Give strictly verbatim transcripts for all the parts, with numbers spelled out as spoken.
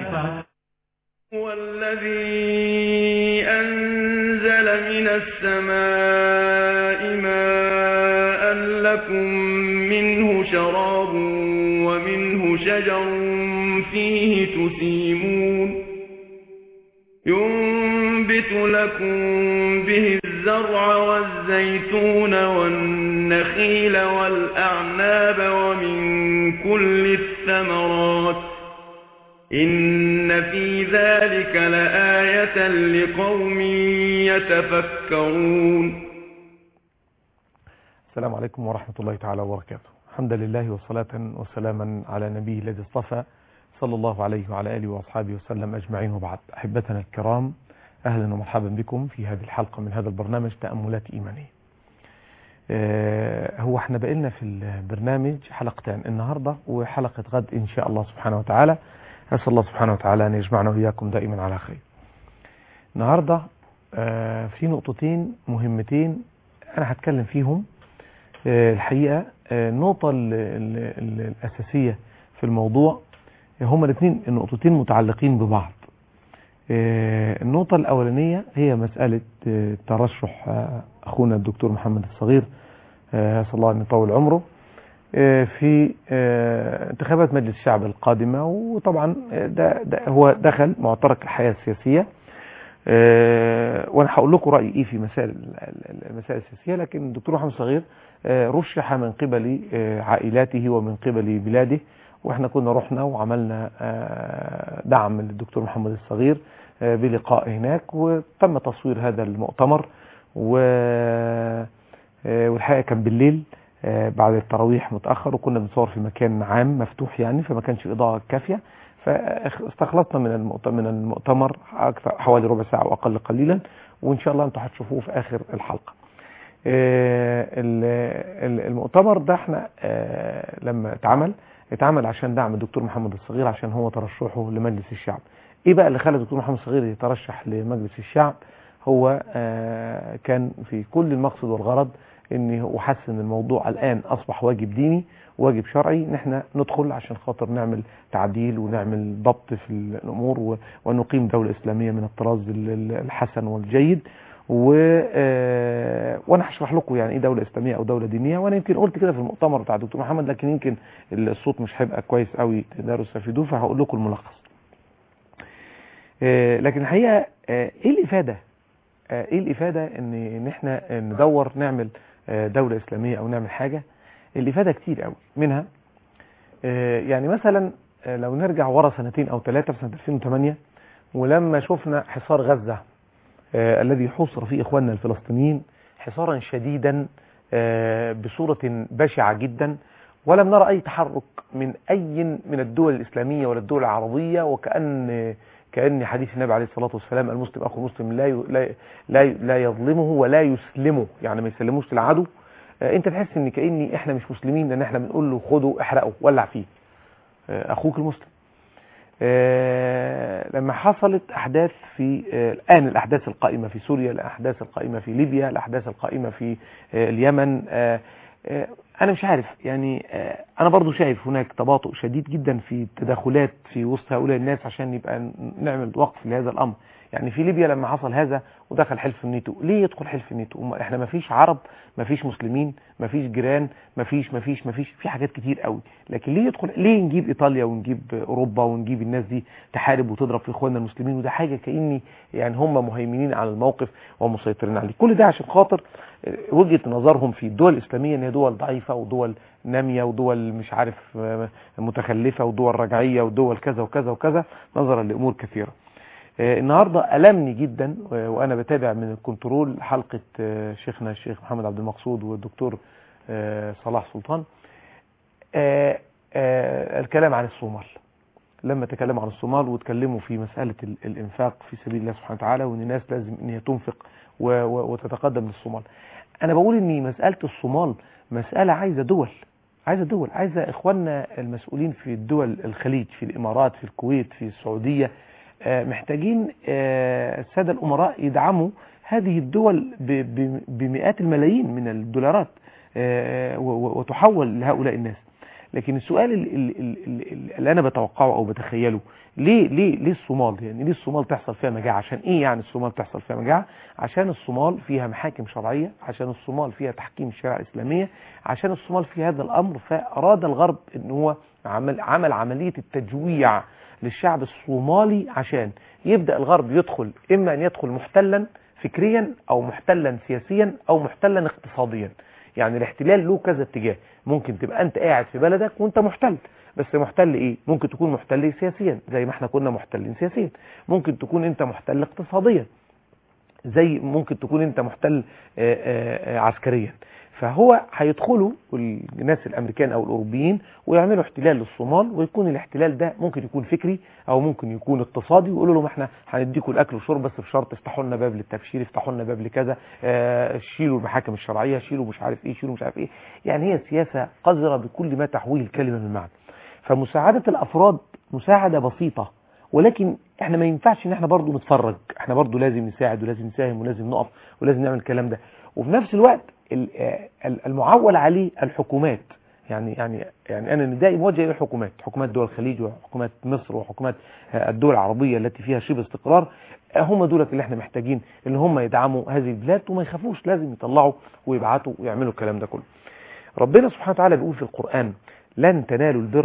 نفع. هو الذي أنزل من السماء ماء لكم منه شراب ومنه شجر فيه تسيمون ينبت لكم به الزرع والزيتون والنخيل والأعناب ومن كل الثمرات إن في ذلك لآية لقوم يتفكرون. السلام عليكم ورحمة الله تعالى وبركاته. الحمد لله والصلاة والسلاما على نبيه الذي اصطفى صلى الله عليه وعلى آله وأصحابه وسلم أجمعين، وبعد. أحبتنا الكرام، أهلا ومرحبا بكم في هذه الحلقة من هذا البرنامج تأملات إيمانية. أه هو احنا بقينا في البرنامج حلقتين، النهاردة وحلقة غد إن شاء الله سبحانه وتعالى. أسأل الله سبحانه وتعالى أن يجمعنا وإياكم دائما على خير. النهاردة أه في نقطتين مهمتين أنا هتكلم فيهم. أه الحقيقة أه النقطة ال ال ال الأساسية في الموضوع هما الاثنين النقطتين متعلقين ببعض. أه النقطة الأولانية هي مسألة أه ترشح أه أخونا الدكتور محمد الصغير، أه أسأل الله أن يطول عمره، في انتخابات مجلس الشعب القادمة. وطبعا ده, ده هو دخل معترك الحياة السياسية، وانا هقول لكم رأيي ايه في مسائل المسائل السياسية. لكن الدكتور محمد الصغير رشح من قبل عائلاته ومن قبل بلاده، واحنا كنا رحنا وعملنا دعم للدكتور محمد الصغير بلقاء هناك، وتم تصوير هذا المؤتمر. والحقيقة كان بالليل بعد التراويح متأخر، وكنا بنصور في مكان عام مفتوح يعني، فما كانش إضاءة كافية، فاستخلصنا من من المؤتمر أكثر حوالي ربع ساعة وأقل قليلا، وإن شاء الله أنتم هتشوفوه في آخر الحلقة. المؤتمر ده احنا لما اتعمل اتعمل عشان دعم الدكتور محمد الصغير، عشان هو ترشحه لمجلس الشعب. ايه بقى اللي خلى الدكتور محمد الصغير يترشح لمجلس الشعب؟ هو كان في كل المقصد والغرض اني وحس ان الموضوع الان اصبح واجب ديني، واجب شرعي، ان احنا ندخل عشان خاطر نعمل تعديل ونعمل ضبط في الامور، ونقيم دولة اسلامية من الطراز الحسن والجيد. و وانا هشرح لكم يعني ايه دولة اسلامية او دولة دينية، وانا يمكن قلت كده في المؤتمر بتاع الدكتور محمد، لكن يمكن الصوت مش هيبقى كويس قوي تقدروا تستفيدوه، فهقول لكم الملخص. لكن الحقيقة ايه الافادة ايه الافادة ان ان احنا ندور نعمل دولة اسلامية او نعمل حاجة؟ الافادة كتير قوي، منها يعني مثلا لو نرجع ورا سنتين او ثلاثة، في سنة ألفين وثمانية ولما شفنا حصار غزة الذي حصر فيه اخواننا الفلسطينيين حصارا شديدا بصورة بشعة جدا، ولم نرى اي تحرك من اي من الدول الاسلامية ولا الدول العربية، وكأن كأن حديث النبي عليه الصلاة والسلام المسلم أخو المسلم لا لا لا لا يظلمه ولا يسلمه، يعني ما يسلموش للعدو. انت تحس ان كأني احنا مش مسلمين، لان احنا بنقول له خده احرقه ولع فيه اخوك المسلم. لما حصلت احداث في الان الاحداث القائمة في سوريا، الاحداث القائمة في ليبيا، الاحداث القائمة في اليمن، انا مش عارف يعني، انا برضو شايف هناك تباطؤ شديد جدا في التدخلات في وسط هؤلاء الناس عشان يبقى نعمل وقف لهذا الامر. يعني في ليبيا لما حصل هذا ودخل حلف الناتو، ليه يدخل حلف الناتو؟ احنا ما فيش عرب، ما فيش مسلمين، ما فيش جيران، ما فيش ما فيش ما فيش في حاجات كتير قوي، لكن ليه يدخل؟ ليه نجيب ايطاليا ونجيب اوروبا ونجيب الناس دي تحارب وتضرب في اخواننا المسلمين؟ وده حاجه كاني يعني هم مهيمنين على الموقف ومسيطرين عليه. كل ده عشان خاطر وجهة نظرهم في الدول الإسلامية ان هي دول ضعيفة ودول نامية ودول مش عارف متخلفة ودول رجعية ودول كذا وكذا وكذا، نظرا لأمور كثيرة. النهاردة ألمني جدا وأنا بتابع من الكنترول حلقة شيخنا الشيخ محمد عبد المقصود والدكتور صلاح سلطان الكلام عن الصومال. لما تكلموا عن الصومال وتكلموا في مسألة الإنفاق في سبيل الله سبحانه وتعالى، وأن الناس لازم أن هي تنفق وتتقدم للصومال. أنا بقول أن مسألة الصومال مسألة عايزة دول، عايزة دول عايزة إخواننا المسؤولين في الدول الخليج، في الإمارات، في الكويت، في السعودية، محتاجين السادة الأمراء يدعموا هذه الدول بمئات الملايين من الدولارات وتحول لهؤلاء الناس. لكن السؤال اللي, اللي, اللي انا بتوقعه او بتخيله، ليه ليه ليه الصومال؟ يعني ليه الصومال تحصل فيها مجاعه؟ عشان ايه يعني الصومال تحصل فيها مجاعه؟ عشان الصومال فيها محاكم شرعيه، عشان الصومال فيها تحكيم الشريعه الاسلاميه، عشان الصومال في هذا الامر. فاراد الغرب ان هو عمل عمل عمليه التجويع للشعب الصومالي، عشان يبدا الغرب يدخل، اما ان يدخل محتلا فكريا او محتلا سياسيا او محتلا اقتصاديا. يعني الاحتلال له كذا اتجاه، ممكن تبقى انت قاعد في بلدك وانت محتل، بس محتل ايه؟ ممكن تكون محتل سياسيا زي ما احنا كنا محتلين سياسيا، ممكن تكون انت محتل اقتصاديا زي ممكن تكون انت محتل آآ آآ عسكريا. فهو هيدخلوا الناس الامريكان او الاوروبيين ويعملوا احتلال للصومال، ويكون الاحتلال ده ممكن يكون فكري او ممكن يكون اقتصادي، ويقولوا لهم احنا هنديكم الاكل والشرب بس بشرط افتحوا لنا باب للتبشير، افتحوا لنا باب لكذا، شيلوا المحاكم الشرعيه، شيلوا مش عارف ايه، شيلوا مش عارف ايه. يعني هي سياسه قذره بكل ما تحويه الكلمه من معنى. فمساعده الافراد مساعده بسيطه، ولكن احنا ما ينفعش ان احنا برضو نتفرج، احنا برضو لازم نساعد ولازم نساهم ولازم نقف ولازم نعمل الكلام ده. وفي نفس الوقت المعول عليه الحكومات، يعني يعني يعني انا ندائي موجه الى الحكومات، حكومات دول الخليج وحكومات مصر وحكومات الدول العربيه التي فيها شبه استقرار، هم دول اللي احنا محتاجين ان هم يدعموا هذه البلاد وما يخافوش، لازم يطلعوا ويبعتوا ويعملوا الكلام ده كله. ربنا سبحانه وتعالى بيقول في القرآن: لن تنالوا البر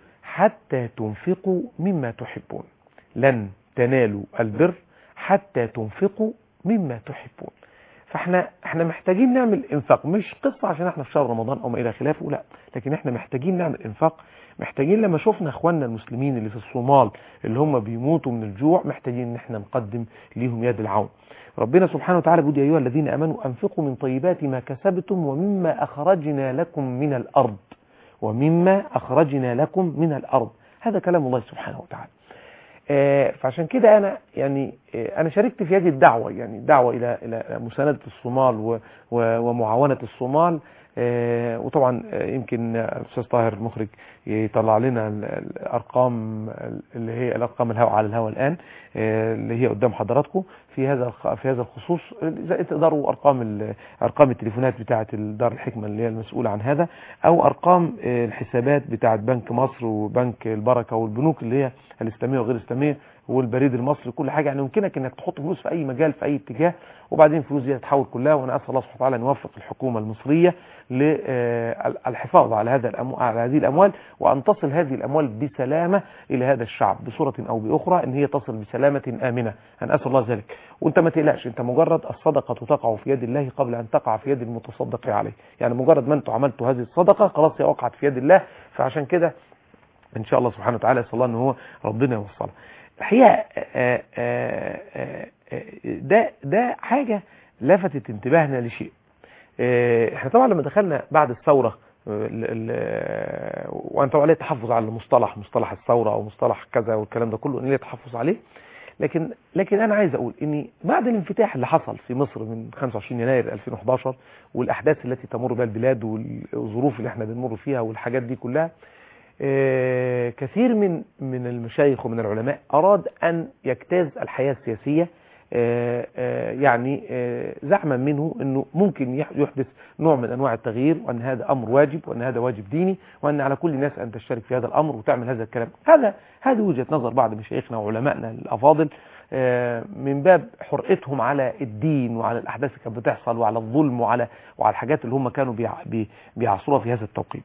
حتى تنفقوا مما تحبون. لن تنالوا البر حتى تنفقوا مما تحبون. فاحنا احنا محتاجين نعمل انفاق، مش قصة عشان احنا في شهر رمضان او ما الى خلافه، لا، لكن احنا محتاجين نعمل انفاق. محتاجين لما شفنا اخواننا المسلمين اللي في الصومال اللي هم بيموتوا من الجوع، محتاجين ان احنا نقدم ليهم يد العون. ربنا سبحانه وتعالى بيقول: يا ايها الذين امنوا انفقوا من طيبات ما كسبتم ومما اخرجنا لكم من الارض، ومما اخرجنا لكم من الارض. هذا كلام الله سبحانه وتعالى. آه فعشان كده انا يعني آه انا شاركت في هذه الدعوه، يعني الدعوه الى الى مسانده الصومال ومعاونه الصومال. آه وطبعا آه يمكن الاستاذ طاهر المخرج يطلع لنا الارقام اللي هي الارقام الهواء على الهواء الان، آه اللي هي قدام حضراتكم في هذا في هذا الخصوص. اذا تقدروا ارقام ارقام التليفونات بتاعه دار الحكمه اللي هي المسؤوله عن هذا، او ارقام آه الحسابات بتاعه بنك مصر وبنك البركه والبنوك اللي هي الاسلاميه وغير الاسلاميه والبريد المصري، كل حاجه. يعني يمكنك انك تحط فلوس في اي مجال في اي اتجاه، وبعدين الفلوس دي تتحول كلها. وانا اسال الله سبحانه وتعالى ان يوفق الحكومه المصريه للحفاظ على هذا على هذه الاموال، وان تصل هذه الاموال بسلامه الى هذا الشعب بصوره او باخرى، ان هي تصل بسلامه امنه. انا اسال الله ذلك. وانت ما تقلقش، انت مجرد الصدقه تقع في يد الله قبل ان تقع في يد المتصدق عليه. يعني مجرد ما انتم عملتوا هذه الصدقه خلاص هي وقعت في يد الله. فعشان كده ان شاء الله سبحانه وتعالى اسال الله ان هو ربنا يوصلها. الحقيقه ده ده حاجه لفتت انتباهنا لشيء. احنا طبعا لما دخلنا بعد الثوره، وان طبعا ليه تحفظ على المصطلح مصطلح الثوره او مصطلح كذا والكلام ده كله، ان ليه تحفظ عليه، لكن لكن انا عايز اقول ان بعد الانفتاح اللي حصل في مصر من خمسة وعشرين يناير ألفين وأحد عشر والاحداث التي تمر بها البلاد والظروف اللي احنا بنمر فيها والحاجات دي كلها، آه كثير من من المشايخ ومن العلماء أراد أن يجتاز الحياة السياسية، آه آه يعني زعما منه أنه ممكن يحدث نوع من أنواع التغيير، وأن هذا أمر واجب، وأن هذا واجب ديني، وأن على كل الناس أن تشترك في هذا الأمر وتعمل هذا الكلام. هذا هذه وجهة نظر بعض مشايخنا وعلمائنا الأفاضل من باب حرقتهم على الدين وعلى الأحداث اللي كانت بتحصل وعلى الظلم وعلى وعلى الحاجات اللي هم كانوا بيعصروها في هذا التوقيت.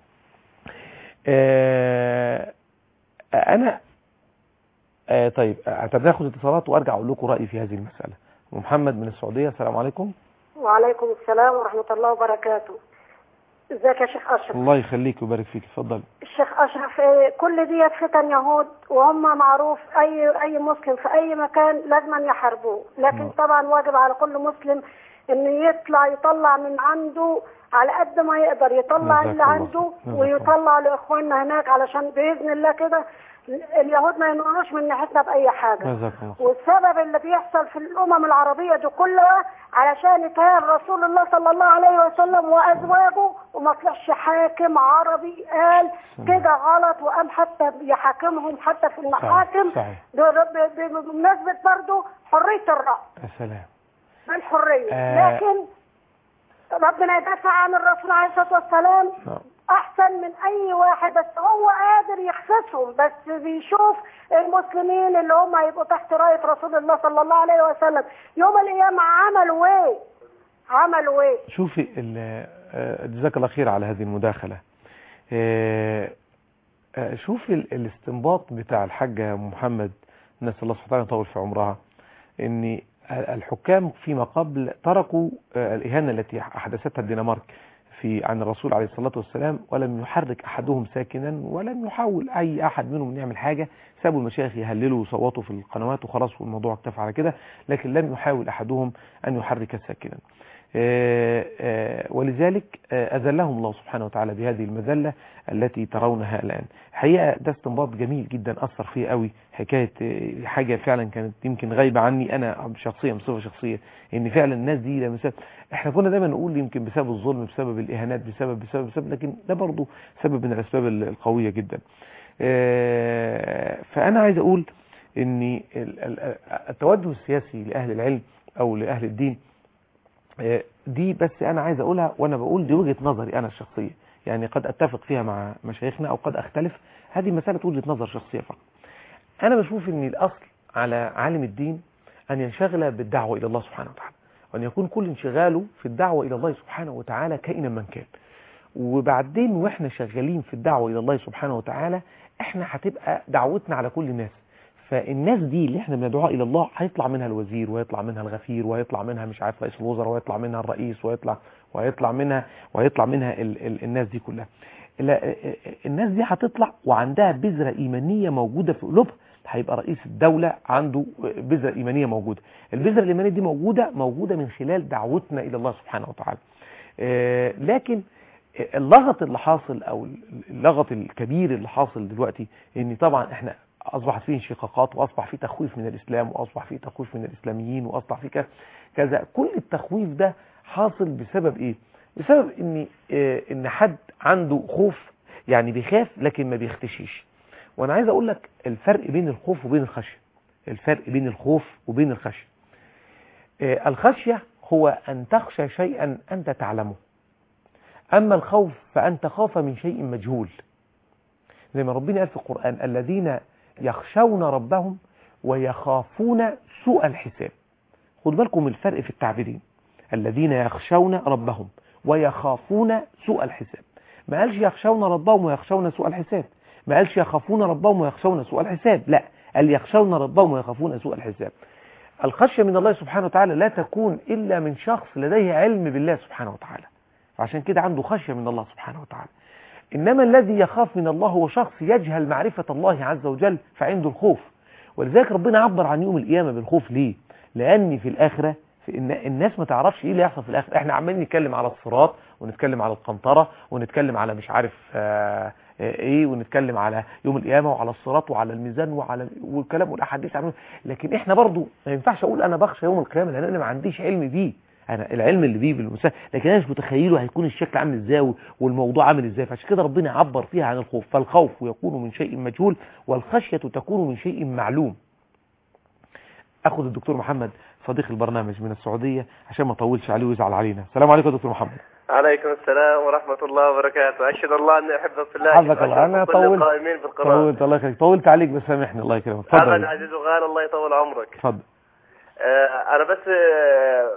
آه انا آه طيب هناخد اتصالات وارجع اقول لكم رايي في هذه المساله. محمد من السعوديه، السلام عليكم. وعليكم السلام ورحمه الله وبركاته. ازيك يا شيخ اشرف؟ الله يخليك ويبارك فيك، اتفضل. الشيخ اشرف، كل ديت فتن يهود، وهم معروف اي اي مسلم في اي مكان لازم يحاربوه، لكن طبعا واجب على كل مسلم ان يطلع يطلع من عنده على قد ما يقدر، يطلع اللي عنده ويطلع لاخواننا هناك، علشان باذن الله كده اليهود ما ينقلوش من ناحيتنا باي حاجه. والسبب اللي بيحصل في الامم العربيه دي كلها علشان يتهان رسول الله صلى الله عليه وسلم وازواجه، وما طلعش حاكم عربي قال كده غلط وقام حتى يحاكمهم حتى في المحاكم. بمناسبه برضه حريه الراي. يا سلام. بالحريه. آه لكن ربنا يدافع عن الرسول عليه الصلاه والسلام. احسن من اي واحد، بس هو قادر يخسسهم، بس بيشوف المسلمين اللي هم هيبقوا تحت راية رسول الله صلى الله عليه وسلم يوم القيامة عملوا ايه؟ عملوا ايه؟ شوفي، جزاك الله خير على هذه المداخلة. شوفي الاستنباط بتاع الحاجة محمد، نسأل الله سبحانه وتعالى يطول في عمرها، ان الحكام فيما قبل تركوا الإهانة التي أحدثتها الدنمارك في عن الرسول عليه الصلاة والسلام، ولم يحرك أحدهم ساكنا، ولم يحاول أي أحد منهم يعمل حاجة. سابوا المشايخ يهللوا وصوتوا في القنوات وخلاص، والموضوع اكتفى على كده، لكن لم يحاول أحدهم أن يحرك ساكنا. ولذلك أذلهم الله سبحانه وتعالى بهذه المذلة التي ترونها الآن. حقيقة ده استنباط جميل جدا، أثر فيه قوي، حكاية حاجة فعلا كانت يمكن غايبة عني أنا شخصيا بصفة شخصية، إن فعلا الناس دي لما سبب، إحنا كنا دايما نقول يمكن بسبب الظلم، بسبب الإهانات، بسبب بسبب بسبب لكن ده برضو سبب من الأسباب القوية جدا. فأنا عايز أقول إن التوجه السياسي لأهل العلم أو لأهل الدين دي، بس أنا عايز أقولها وأنا بقول دي وجهة نظري أنا الشخصية، يعني قد أتفق فيها مع مشايخنا أو قد أختلف، هذه مسألة وجهة نظر شخصية فقط. أنا بشوف أن الأصل على عالم الدين أن ينشغل بالدعوة إلى الله سبحانه وتعالى، وأن يكون كل انشغاله في الدعوة إلى الله سبحانه وتعالى كائنا من كان. وبعدين وإحنا شغالين في الدعوة إلى الله سبحانه وتعالى، إحنا هتبقى دعوتنا على كل الناس. فالناس دي اللي احنا بندعوها الى الله هيطلع منها الوزير، وهيطلع منها الغفير، وهيطلع منها مش عارف رئيس الوزراء، وهيطلع منها الرئيس، وهيطلع وهيطلع منها وهيطلع منها ال ال الناس دي كلها. الناس دي هتطلع وعندها بذرة إيمانية موجودة في قلوبها. هيبقى رئيس الدولة عنده بذرة إيمانية موجودة، البذرة الإيمانية دي موجودة موجودة من خلال دعوتنا إلى الله سبحانه وتعالى. لكن اللغط اللي حاصل أو اللغط الكبير اللي حاصل دلوقتي، إن طبعا احنا أصبحت فيه انشقاقات، وأصبح فيه تخويف من الإسلام، وأصبح فيه تخويف من الإسلاميين، وأصبح فيه كذا. كل التخويف ده حاصل بسبب إيه؟ بسبب إن إن حد عنده خوف، يعني بيخاف لكن ما بيختشيش. وأنا عايز أقول لك الفرق بين الخوف وبين الخشية. الفرق بين الخوف وبين الخشية، الخشية هو أن تخشى شيئا أنت تعلمه، أما الخوف فأن تخاف من شيء مجهول. زي ما ربنا قال في القرآن: الذين يخشون ربهم ويخافون سوء الحساب. خد بالكم الفرق في التعبيرين، الذين يخشون ربهم ويخافون سوء الحساب. ما قالش يخشون ربهم ويخشون سوء الحساب، ما قالش يخافون ربهم ويخشون سوء الحساب، لا، قال يخشون ربهم ويخافون سوء الحساب. الخشية من الله سبحانه وتعالى لا تكون إلا من شخص لديه علم بالله سبحانه وتعالى، عشان كده عنده خشية من الله سبحانه وتعالى. إنما الذي يخاف من الله هو شخص يجهل معرفة الله عز وجل فعنده الخوف. ولذلك ربنا عبر عن يوم القيامة بالخوف. ليه؟ لأن في الآخرة في إن الناس ما تعرفش إيه اللي يحصل في الآخرة. إحنا عمالين نتكلم على الصراط، ونتكلم على القنطرة، ونتكلم على مش عارف آه إيه، ونتكلم على يوم القيامة وعلى الصراط وعلى الميزان وعلى والكلام والأحاديث عنه. لكن إحنا برضو ما ينفعش أقول أنا بخشى يوم القيامة، لأن أنا ما عنديش علم بيه. انا العلم اللي بيه بالمساء، لكن انا مش متخيله هيكون الشكل عامل ازاي والموضوع عامل ازاي. فعشان كده ربنا عبر فيها عن الخوف. فالخوف يكون من شيء مجهول، والخشية تكون من شيء معلوم. اخذ الدكتور محمد صديق البرنامج من السعودية عشان ما اطولش عليه ويزعل علينا. السلام عليكم يا دكتور محمد. عليكم السلام ورحمة الله وبركاته. أشهد الله أني أحبك في الله. حفظك الله. أنا طولت قائمين في القرآن. طولت الله يخليك، طولت عليك بس سامحني. الله يكرمك. اتفضل. أبدا عزيز وغالي، الله يطول عمرك. اتفضل. آه أنا بس آه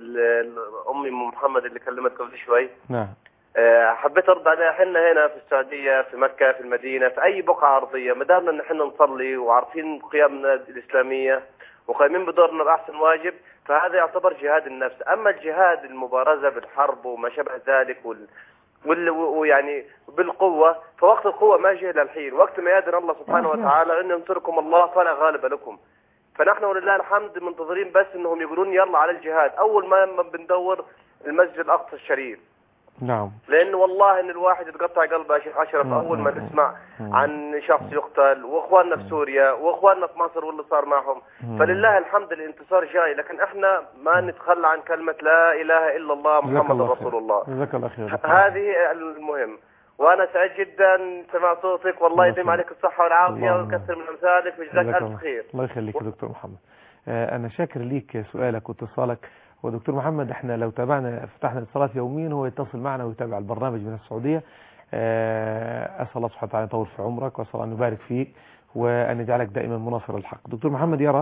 أمي أم محمد اللي كلمت قبل شوي. نعم. آه حبيت أرد عليها. حنا هنا في السعودية، في مكة، في المدينة، في أي بقعة أرضية، ما دامنا إن حنا نصلي وعارفين قيمنا الإسلامية وقايمين بدورنا بأحسن واجب، فهذا يعتبر جهاد النفس. أما الجهاد المبارزة بالحرب وما شابه ذلك وال... وال... ويعني بالقوة، فوقت القوة ما جه للحين، وقت ما يأذن الله سبحانه وتعالى إن ينصركم الله فلا غالب لكم. فنحن ولله الحمد منتظرين بس إنهم يقولون يلا على الجهاد. أول ما بندور المسجد الأقصى الشريف. نعم. لأن والله إن الواحد يتقطع قلبه يا شيخ أشرف أول ما نسمع عن شخص يقتل، وإخواننا في سوريا وإخواننا في مصر واللي صار معهم. فلله الحمد الانتصار جاي، لكن إحنا ما نتخلى عن كلمة لا إله إلا الله محمد رسول الله. جزاك الله خير. هذه المهم. وأنا سعيد جدا سمع صوتك، والله يديم عليك الصحة والعافية ويكثر من أمثالك، وجزاك ألف خير. الله يخليك يا دكتور محمد. أنا شاكر ليك سؤالك واتصالك. ودكتور محمد احنا لو تابعنا فتحنا الاتصالات يوميا، هو يتصل معنا ويتابع البرنامج من السعودية. أسأل الله سبحانه وتعالى يطول في عمرك، وأسأل أن يبارك فيك وأن يجعلك دائما مناصر الحق. دكتور محمد يرى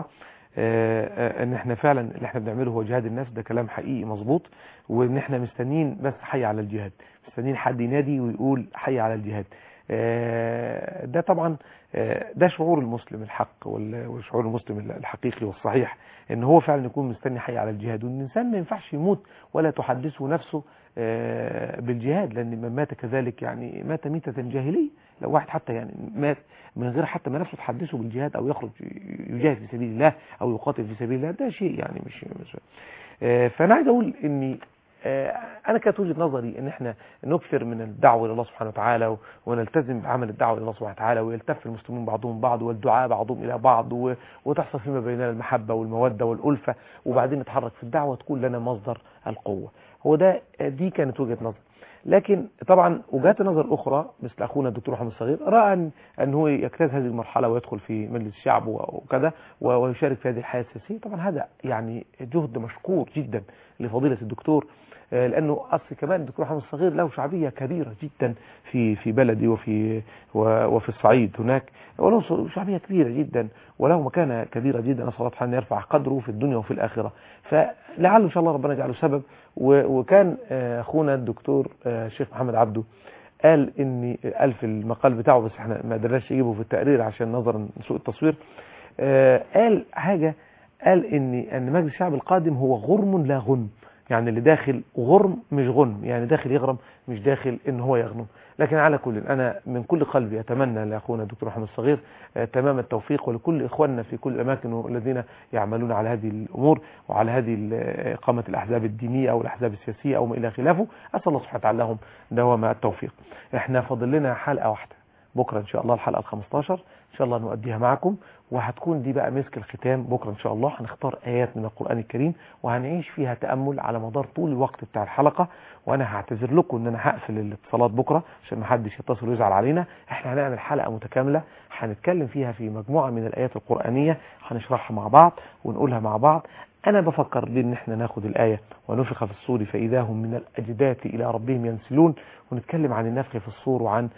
ان احنا فعلا اللي احنا بنعمله هو جهاد النفس، ده كلام حقيقي مظبوط، وان احنا مستنيين بس حي على الجهاد، مستنيين حد ينادي ويقول حي على الجهاد. ده طبعا ده شعور المسلم الحق والشعور المسلم الحقيقي والصحيح، ان هو فعلا يكون مستني حي على الجهاد. وان الانسان ما ينفعش يموت ولا تحدثه نفسه بالجهاد، لان من مات كذلك يعني مات ميتة جاهلية. لو واحد حتى يعني مات من غير حتى ما نفسه تحدثه بالجهاد او يخرج يجاهد في سبيل الله او يقاتل في سبيل الله، ده شيء يعني مش, مش فانا عايز اقول اني انا كانت وجهة نظري ان احنا نكثر من الدعوة الى الله سبحانه وتعالى ونلتزم بعمل الدعوة الى الله سبحانه وتعالى، ويلتف المسلمون بعضهم بعض والدعاء بعضهم الى بعض، وتحصل فيما بيننا المحبة والمودة والألفة، وبعدين نتحرك في الدعوة تكون لنا مصدر القوة. هو ده دي كانت وجهة نظر. لكن طبعا وجهات نظر اخرى مثل اخونا الدكتور محمد الصغير راى ان ان هو يجتاز هذه المرحله ويدخل في مجلس الشعب وكذا ويشارك في هذه الحياه السياسيه. طبعا هذا يعني جهد مشكور جدا لفضيله الدكتور، لانه اصل كمان الدكتور محمد الصغير له شعبيه كبيره جدا في في بلدي وفي وفي الصعيد هناك، وله شعبيه كبيره جدا وله مكانه كبيره جدا، نسال الله ان يرفع قدره في الدنيا وفي الاخره. فلعله ان شاء الله ربنا يجعله سبب. وكان اخونا الدكتور الشيخ محمد عبده قال اني قال في المقال بتاعه، بس احنا ما قدرناش نجيبه في التقرير عشان نظرا لسوء التصوير، قال حاجه، قال ان ان مجلس الشعب القادم هو غرم لا غنم، يعني اللي داخل غرم مش غنم، يعني داخل يغرم مش داخل ان هو يغنم. لكن على كل انا من كل قلبي اتمنى لاخونا الدكتور محمد الصغير تمام التوفيق، ولكل اخواننا في كل الاماكن الذين يعملون على هذه الامور وعلى هذه اقامه الاحزاب الدينيه او الاحزاب السياسيه او ما الى خلافه. اسال الله سبحانه وتعالى لهم دوام التوفيق. احنا فاضل لنا حلقه واحده بكره ان شاء الله، الحلقه الخمستاشر ان شاء الله نؤديها معكم، وهتكون دي بقى مسك الختام. بكره ان شاء الله هنختار ايات من القران الكريم وهنعيش فيها تامل على مدار طول الوقت بتاع الحلقه. وانا هعتذر لكم ان انا هقفل الاتصالات بكره عشان ما حدش يتصل ويزعل علينا. احنا هنعمل حلقه متكامله هنتكلم فيها في مجموعه من الايات القرانيه، هنشرحها مع بعض ونقولها مع بعض. انا بفكر بان احنا ناخد الايه ونفخ في الصور فاذا هم من الاجداث الى ربهم ينسلون، ونتكلم عن النفخ في الصور وعن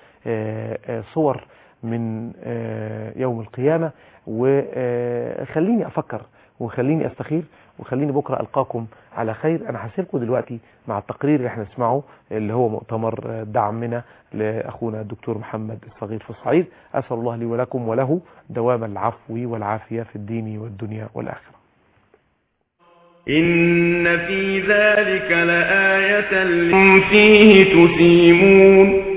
صور من يوم القيامة. وخليني أفكر وخليني أستخير وخليني بكرة ألقاكم على خير. أنا هسيبكم دلوقتي مع التقرير اللي احنا نسمعه اللي هو مؤتمر دعمنا لأخونا الدكتور محمد الصغير في الصعيد. أسأل الله لي ولكم وله دوام العفو والعافية في الدين والدنيا والآخرة. إن في ذلك لآية لكم فيه تسيمون،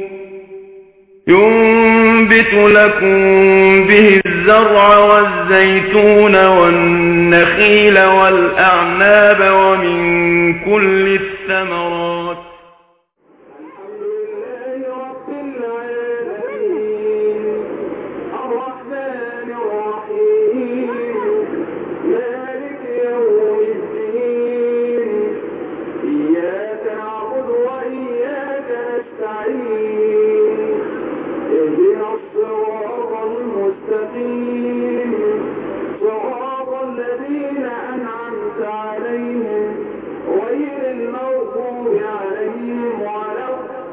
ينبت لكم به الزرع والزيتون والنخيل والأعناب ومن كل الثمرات. الحمد لله رب العالمين الرحمن الرحيم مالك يوم الدين إياك نعبد وإياك نستعين اهدنا الصراط المستقيم صراط الذين أنعمت عليهم غير المغضوب عليهم ولا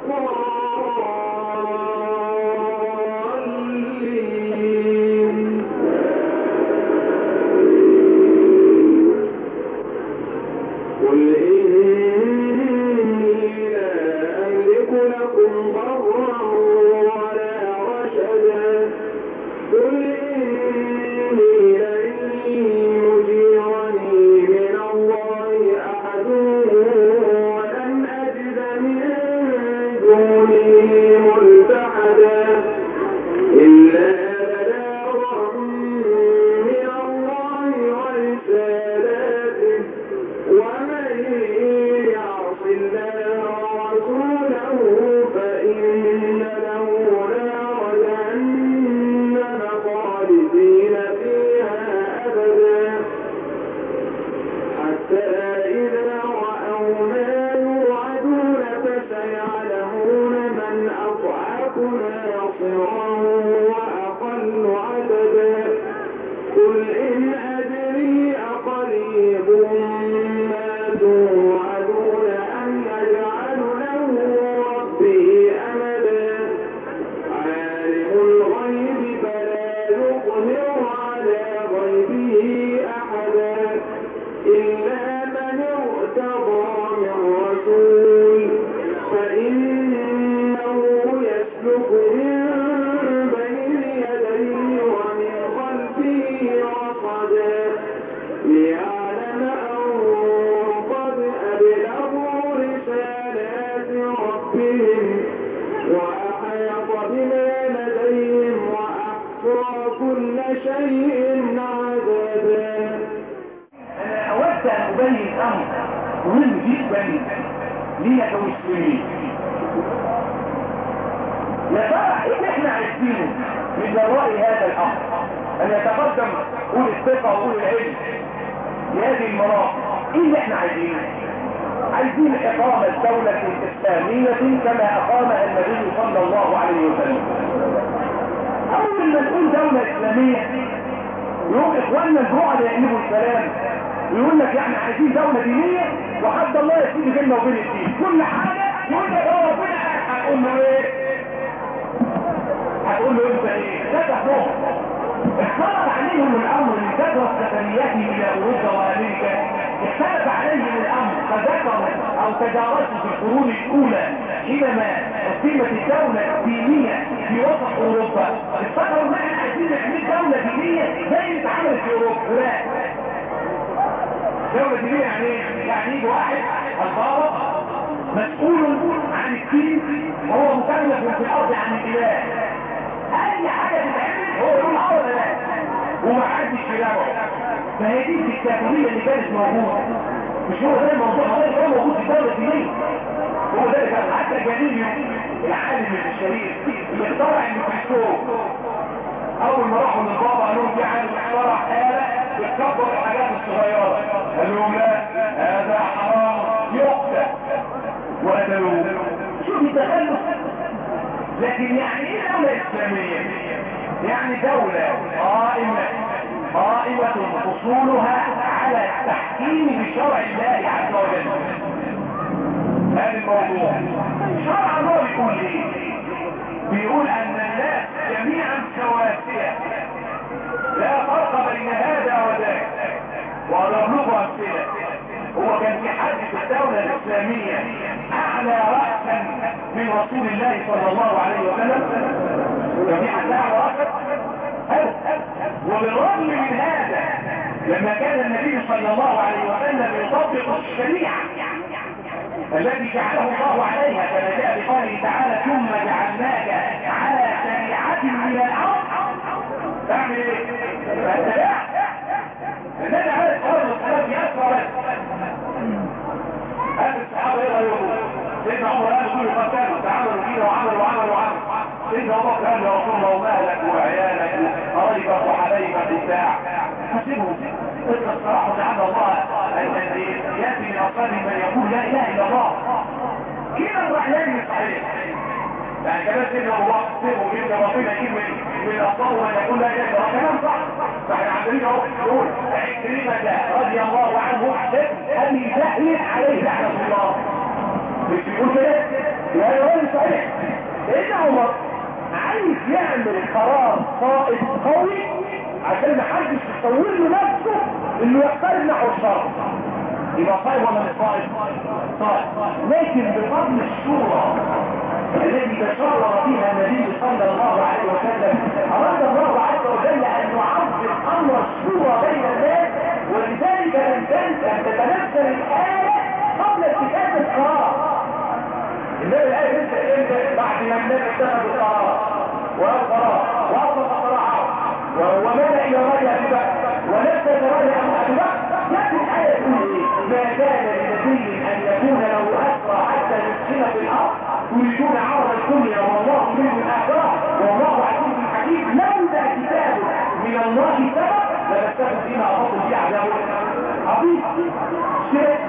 الضالين. قل إني لا أملك لكم ضرا ولا رشدا، قل إني لن يجيرني من الله أحد ولن أجد من دونه ملتحدا إلا بلاغا من الله ورسالاته، ومن يعص الله ورسوله فإن له نار جهنم خالدين فيها أبدا، حتى إذا رأوا ما يوعدون فسيعلمون من أضعف ناصرا وأقل عددا. قل إن أدري أقريب ما توعدون أم يجعل له ربي أمدا. به أحدا إلا من ارتضى من رسول فإنه يسلك من بين يديه ومن خلفه رصدا ليعلم أن قد أبلغوا رسالات ربهم وأحاط بما لديهم وأحصى كل شيء عددا. أنا أود أن أبين أمر مهم جدا لنا كمسلمين. يا ترى إيه اللي إحنا عايزينه من وراء هذا الأمر؟ أن يتقدم أولي الثقة وأولي العلم لهذه المناطق. إيه اللي إحنا عايزينه؟ عايزين إقامة دولة إسلامية كما أقامها النبي صلى الله عليه وسلم. أول ما نقول دولة إسلامية يقول إخواننا الجوع يقلبوا الكلام ويقول لك يعني عايزين دولة دينية وحد الله يسيب بيننا وبين الدين كل حاجة يقول لك هو ربنا هتقول له إيه؟ هتقول له أنت إيه؟ ده تحضر. اختلف عليهم الأمر من كثرة سفرياتهم إلى أوروبا وأمريكا. اختلف عليهم الأمر فذكروا أو تجاوزوا في القرون الأولى حينما قيمة الدولة الدينية في وسط أوروبا افتكروا ان احنا عايزين نعمل دولة دينية زي اللي اتعملت في أوروبا. لا، دولة دينية يعني ايه؟ يعني يجي واحد البابا مسؤول عن الدين وهو مكلف في الأرض عن الإله. أي حاجة تتعمل هو يقول اه ولا لا ومحدش يلعبه. فهي دي الدكتاتورية اللي كانت موجودة. مش هو ده الموضوع هو ده موجود في الدولة الدينية. هو ده اللي كان حتى جليل العالم الشريف اللي اخترع الميكروسكوب. اول ما راحوا للبابا قالوا في عالم اخترع آلة بتكبر الحاجات الصغيرة. قال لهم لا هذا حرام يقتل وقتلوه. شوف التخلف. لكن يعني ايه دولة اسلامية؟ يعني دولة قائمة قائمة اصولها على التحكيم بشرع الله عز وجل. هذا الموضوع شرع الله بيقول ايه؟ بيقول ان الناس جميعا سواسية لا فرق بين هذا وذاك. واضرب لكم امثله. هو كان في حد في الدولة الاسلامية اعلى رأسا من رسول الله صلى الله عليه وسلم؟ كان في حد اعلى رأسا؟ وبالرغم من هذا لما كان النبي صلى الله عليه وسلم يطبق الشريعة الذي جعله الله عليها كما جاء بقوله تعالى ثم جعلناك على شريعة من الأرض تعمل ايه؟ فاتبع النبي عليه الصلاة والسلام يأسر بس هذا الصحابة ايه غيرهم؟ سيدنا عمر قال كل قتالوا تعاملوا فيه وعملوا وعملوا وعملوا. سيدنا عمر قال يا رسول الله مالك وعيالك وقريبك وحبايبك الساعة حسبهم قصة الصراحة تعالى الله الذي يأتي من أصحابه من يقول لا إله إلا الله كده الرحلين صحيح. يعني كمان سيدنا الله سيبه جدا ربنا يجيب من أصحابه من يقول لا إله إلا الله كلام صح. فاحنا عندنا اهو نقول عكرمة رضي الله عنه أبي جهل عليه لعنة الله. مش بيقول كده؟ يا راجل صحيح. سيدنا عمر عايز يعمل قرار قائد قوي عشان محدش يتصور له نفسه انه يقترب نحو الشر. يبقى صائب ولا مش صائب؟ صائب. لكن بفضل الشورى التي تشرر فيها النبي صلى الله عليه وسلم اراد الله عز وجل ان يعظم امر الشورى بين الناس ولذلك لم تنسى ان تتنزل الايه قبل اتخاذ القرار. النبي الايه تنسى امتى؟ بعد ما الناس اتخذوا القرار والقرار واطلق صراحه وماذا الى رجل ابي بكر ونفذ رجل ابي بكر. لكن الايه تقول ايه؟ ما كان لنبي ان يكون له اسرى حتى يسكن في الارض يريدون عرض الدنيا والله يريد الاخره والله عزيز حكيم. لولا كتاب من الله سبق لمسكم فيما اخذوا فيه عذاب عظيم. شرك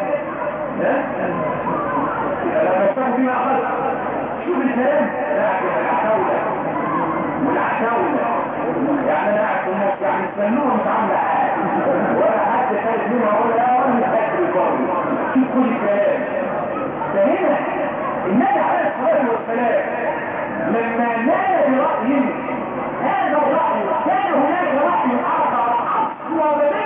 لمسكم فيما اخذوا. شوف الكلام العتاوله والعتاوله يعني انا قاعد في الناس يعني استنوها مش عامله حاجه ولا حد خالد منها ولا ولا حد يقارن. شوف كل الكلام فهنا النبي عليه الصلاه والسلام لما نال برأي هذا الرأي كان هناك رأي آخر أصل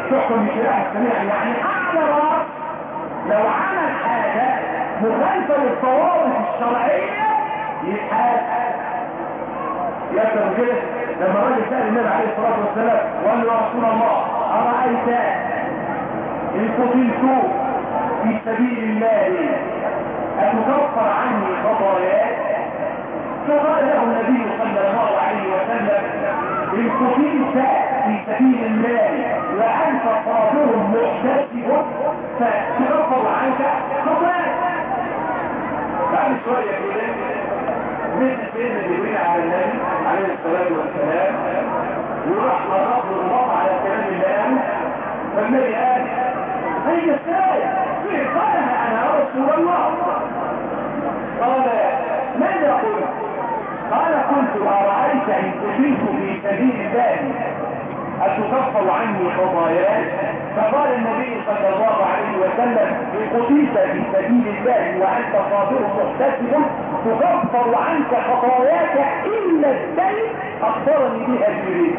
تحكم بشريعة الشريعة يعني أعلى رأس لو عمل حاجة مخالفة للضوابط الشرعية يتحاسب. يفهم كده لما الراجل سأل النبي عليه الصلاة والسلام وقال له يا رسول الله أرأيت إن قتلت في سبيل الله أتكفر عني خطاياي؟ فقال له النبي صلى الله عليه وسلم إن قتلت في سبيل الله وأنت صابر محتسب فتكفر عنك خطاياك. بعد شوية كده مثل سيدنا جبريل على النبي عليه الصلاة والسلام وراح لرب الله على كلام الله فالنبي قال أين السائل؟ قالها أنا رسول الله. قال ماذا قلت؟ قال قلت أرأيت إن قتلت في سبيل الله أتكفر عني خطاياي؟ فقال النبي صلى الله عليه وسلم إن قتلت في سبيل الله وأنت صابر محتسب تكفر عنك خطاياك إلا الدين أخبرني بها جبريل.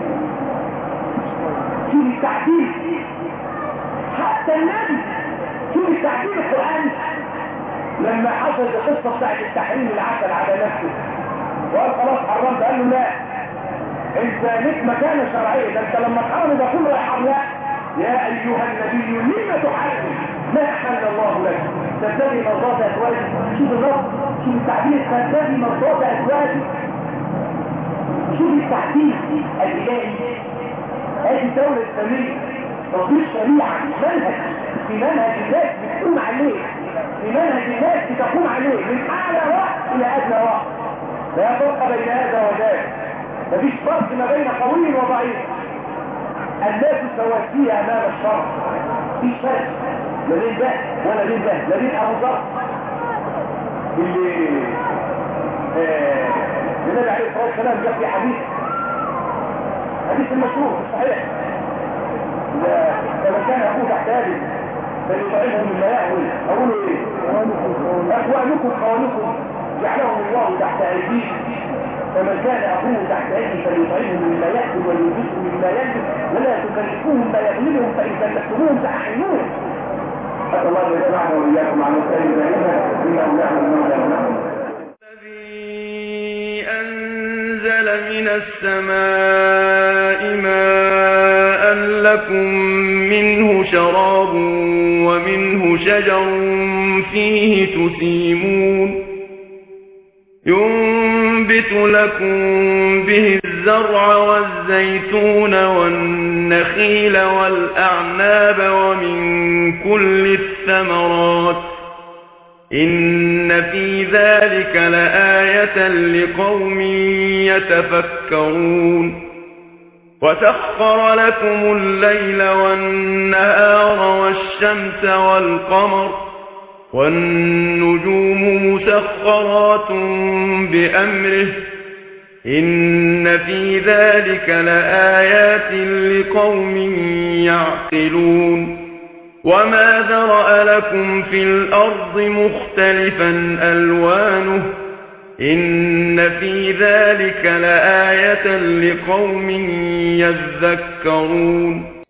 شوف التعديل حتى النبي، شوف التعديل القرآن لما حصل القصة بتاعت التحريم العسل على نفسه وقال خلاص حرمت، قال له لا انت ليك مكانة شرعية، ده انت لما تحرم ده كله يحرم. لا يا ايها النبي لما تحرم ما احل الله لك تبتغي مرضات ازواجك. شوف الرب، شوف التعبير تبتغي مرضات ازواجك. شوف التعبير الالهي. هذه الدولة الاسلامية تطبيق شريعة منهج في منهج الناس بتقوم عليه، في منهج الناس بتقوم عليه من اعلى وقت الى ادنى وقت. لا فرق بين هذا وذاك، مفيش فرق ما بين قوي وضعيف. الناس سواسية امام الشرع، في فرق لا بين ده ولا بين ده، لا بين ابو ذر اللي النبي عليه الصلاه والسلام جاب في حديث حديث المشهور الصحيح لما كان ابوه تحت يده فليطعمهم مما ياكل. اقولوا ايه؟ اخوانكم خوانكم جعلهم الله تحت ايديكم فمن كان اخوه تحت يده فليطعمهم مما ياكل وليلبسهم مما يلبس ولا تكلفوهم ما يغلبهم فان كلفتموهم فاحيوهم. حتى الله يجمعنا واياكم على خير دائما انه نعم المولى ونعم الذي انزل من السماء ماء لكم منه شراب ومنه شجر فيه تسيمون ينبت لكم به الزرع والزيتون والنخيل والأعناب ومن كل الثمرات إن في ذلك لآية لقوم يتفكرون وسخر لكم الليل والنهار والشمس والقمر والنجوم مسخرات بأمره إن في ذلك لآيات لقوم يعقلون وما ذرأ لكم في الأرض مختلفا ألوانه إن في ذلك لآية لقوم يذكرون